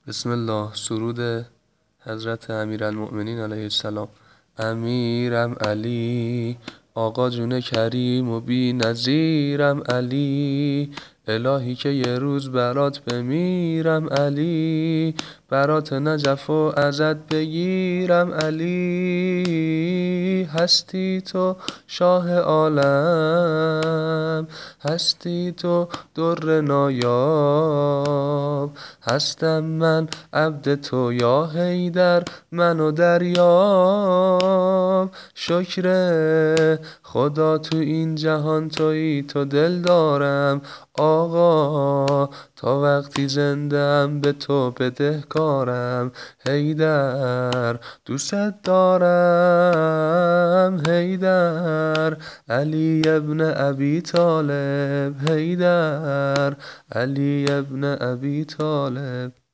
بسم الله. سرود حضرت امیرالمؤمنین علیه السلام. امیرم علی، آقا جون کریم و بی نظیرم علی، الهی که یه روز برات بمیرم علی، برات نجف و ازت بگیرم علی. هستی تو شاه عالم، هستی تو در نایاب، هستم من عبد تو یا حیدر، منو دریاب. شکر خدا تو این جهان تویی، تو دل دارم آقا، تا وقتی زندم به تو بدهکارم. حیدر دوست دارم، حیدر علی ابن ابی طالب، حیدر علی ابن ابی طالب.